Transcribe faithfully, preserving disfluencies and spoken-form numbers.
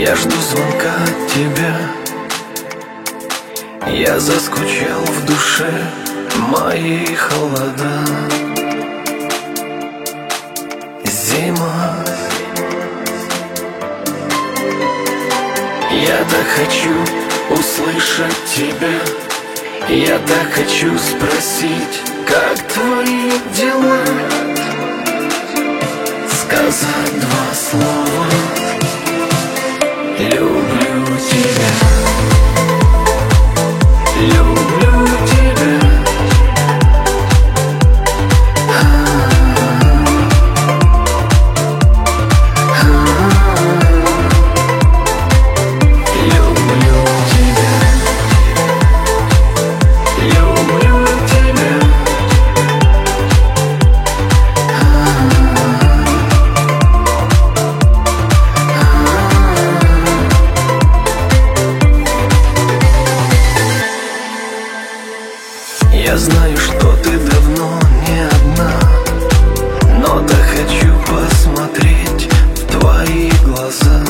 Я жду звонка от тебя. Я заскучал в душе, мои холода. Зима. Я так хочу услышать тебя. Я так хочу спросить, как твои дела. Сказать два слова: люблю тебя. Люблю тебя. Я знаю, что ты давно не одна, но так хочу посмотреть в твои глаза.